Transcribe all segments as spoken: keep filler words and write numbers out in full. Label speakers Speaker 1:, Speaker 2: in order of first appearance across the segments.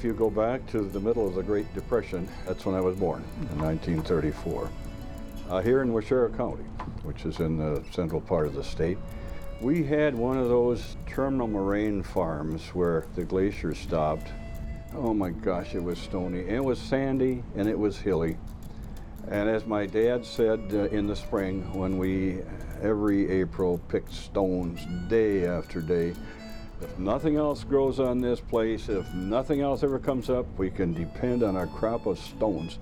Speaker 1: you go back to the middle of the Great Depression, that's when I was born, in nineteen thirty-four. Uh, here in Waushara County, which is in the central part of the state, we had one of those terminal moraine farms where the glacier stopped. Oh my gosh, it was stony. It was sandy and it was hilly. And as my dad said uh, in the spring, when we every April picked stones day after day, if nothing else grows on this place, if nothing else ever comes up, we can depend on our crop of stones.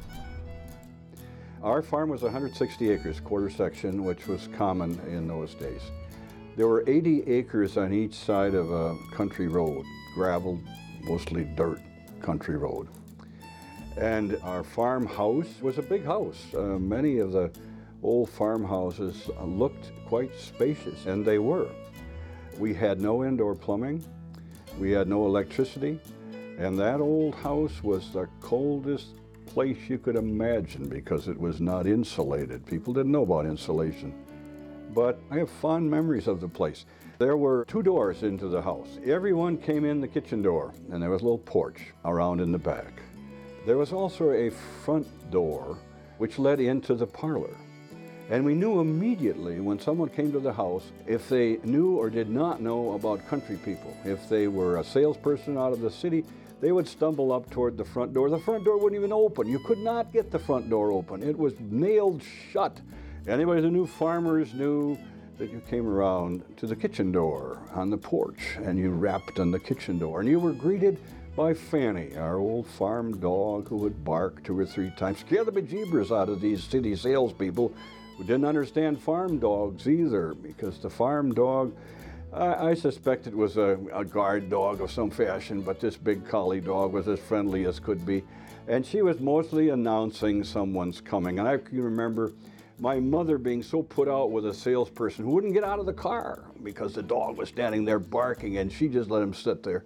Speaker 1: Our farm was one hundred sixty acres, quarter section, which was common in those days. There were eighty acres on each side of a country road, gravel, mostly dirt country road. And our farmhouse was a big house. Uh, many of the old farmhouses looked quite spacious, and they were. We had no indoor plumbing, we had no electricity, and that old house was the coldest place you could imagine because it was not insulated. People didn't know about insulation. But I have fond memories of the place. There were two doors into the house. Everyone came in the kitchen door, and there was a little porch around in the back. There was also a front door which led into the parlor. And we knew immediately when someone came to the house if they knew or did not know about country people. If they were a salesperson out of the city, they would stumble up toward the front door. The front door wouldn't even open. You could not get the front door open. It was nailed shut. Anybody who knew farmers knew that you came around to the kitchen door on the porch and you rapped on the kitchen door. And you were greeted by Fanny, our old farm dog who would bark two or three times, scare the bejeebers out of these city salespeople who didn't understand farm dogs either, because the farm dog, I, I suspect it was a, a guard dog of some fashion, but this big collie dog was as friendly as could be. And she was mostly announcing someone's coming. And I can remember my mother being so put out with a salesperson who wouldn't get out of the car because the dog was standing there barking, and she just let him sit there.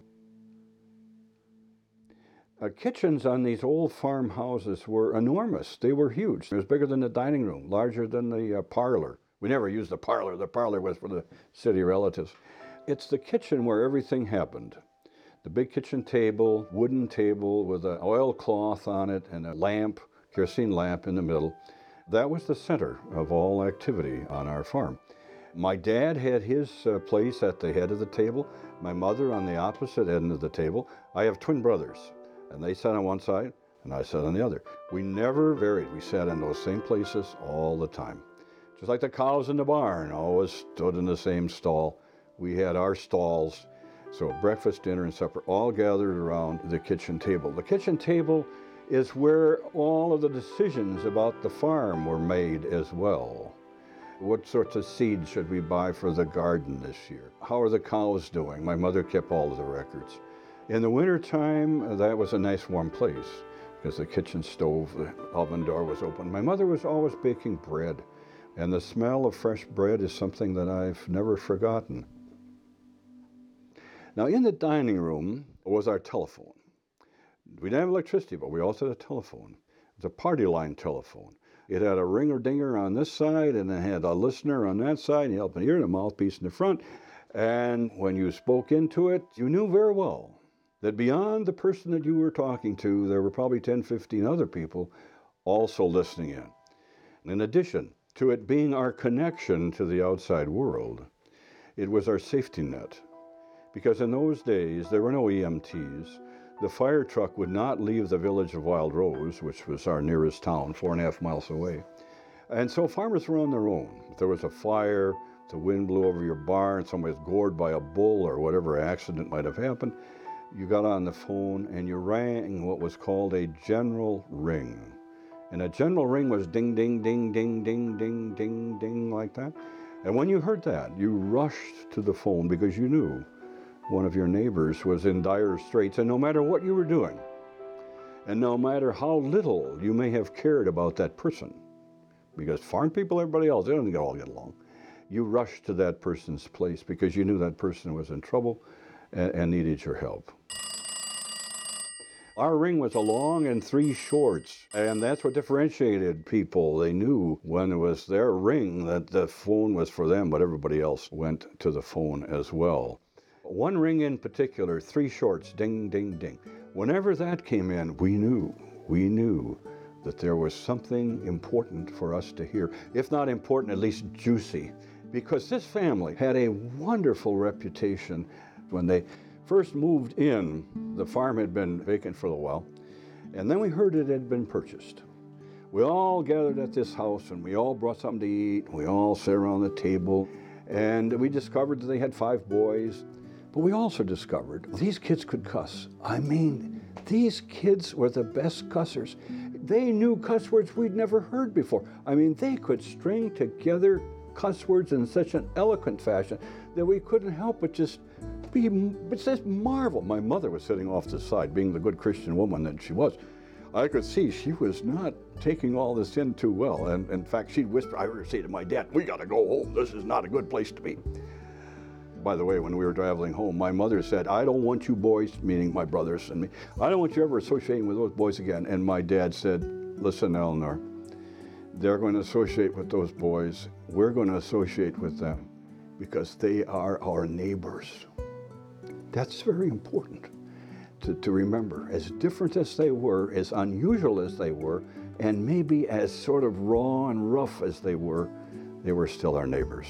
Speaker 1: Uh, kitchens on these old farmhouses were enormous. They were huge. It was bigger than the dining room, larger than the uh, parlor. We never used the parlor. The parlor was for the city relatives. It's the kitchen where everything happened. The big kitchen table, wooden table with an oilcloth on it and a lamp, kerosene lamp in the middle. That was the center of all activity on our farm. My dad had his uh, place at the head of the table, my mother on the opposite end of the table. I have twin brothers, and they sat on one side, and I sat on the other. We never varied. We sat in those same places all the time. Just like the cows in the barn always stood in the same stall. We had our stalls. So breakfast, dinner, and supper all gathered around the kitchen table. The kitchen table is where all of the decisions about the farm were made as well. What sorts of seeds should we buy for the garden this year? How are the cows doing? My mother kept all of the records. In the wintertime, that was a nice warm place because the kitchen stove, the oven door was open. My mother was always baking bread, and the smell of fresh bread is something that I've never forgotten. Now, in the dining room was our telephone. We didn't have electricity, but we also had a telephone. It was a party line telephone. It had a ringer-dinger on this side, and it had a listener on that side, and you help an ear and a mouthpiece in the front. And when you spoke into it, you knew very well that beyond the person that you were talking to, there were probably ten, fifteen other people also listening in. And in addition to it being our connection to the outside world, it was our safety net. Because in those days, there were no E M Ts. The fire truck would not leave the village of Wild Rose, which was our nearest town, four and a half miles away. And so farmers were on their own. If there was a fire, the wind blew over your barn, somebody was gored by a bull or whatever accident might have happened, you got on the phone and you rang what was called a general ring. And a general ring was ding, ding, ding, ding, ding, ding, ding, ding, like that. And when you heard that, you rushed to the phone because you knew one of your neighbors was in dire straits. And no matter what you were doing, and no matter how little you may have cared about that person, because farm people, everybody else, they don't all get along, you rushed to that person's place because you knew that person was in trouble and, and needed your help. Our ring was a long and three shorts, and that's what differentiated people. They knew when it was their ring that the phone was for them, but everybody else went to the phone as well. One ring in particular, three shorts, ding, ding, ding. Whenever that came in, we knew, we knew that there was something important for us to hear. If not important, at least juicy. Because this family had a wonderful reputation. When they first moved in, the farm had been vacant for a while, and then we heard it had been purchased. We all gathered at this house, and we all brought something to eat. We all sat around the table, and we discovered that they had five boys. But we also discovered these kids could cuss. I mean, these kids were the best cussers. They knew cuss words we'd never heard before. I mean, they could string together cuss words in such an eloquent fashion that we couldn't help but just be, but just marvel. My mother was sitting off to the side, being the good Christian woman that she was. I could see she was not taking all this in too well. And in fact, she'd whisper, I heard her say to my dad, we gotta go home. This is not a good place to be. By the way, when we were traveling home, my mother said, I don't want you boys, meaning my brothers and me, I don't want you ever associating with those boys again. And my dad said, listen, Eleanor, they're going to associate with those boys. We're going to associate with them because they are our neighbors. That's very important to, to remember. As different as they were, as unusual as they were, and maybe as sort of raw and rough as they were, they were still our neighbors.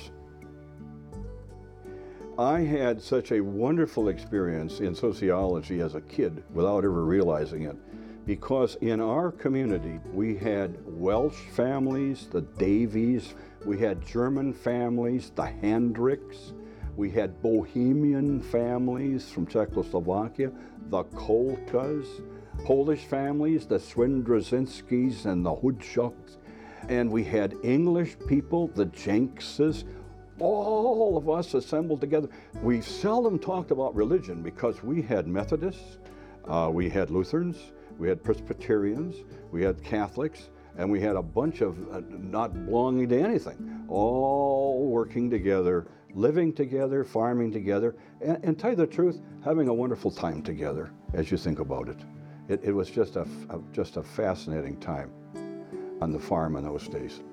Speaker 1: I had such a wonderful experience in sociology as a kid without ever realizing it, because in our community we had Welsh families, the Davies, we had German families, the Hendricks, we had Bohemian families from Czechoslovakia, the Kolkas, Polish families, the Swindrozinskis and the Hudschuks, and we had English people, the Jenkses. All of us assembled together. We seldom talked about religion because we had Methodists, uh, we had Lutherans, we had Presbyterians, we had Catholics, and we had a bunch of uh, not belonging to anything, all working together, living together, farming together, and, and tell you the truth, having a wonderful time together as you think about it. It, it was just a, a, just a fascinating time on the farm in those days.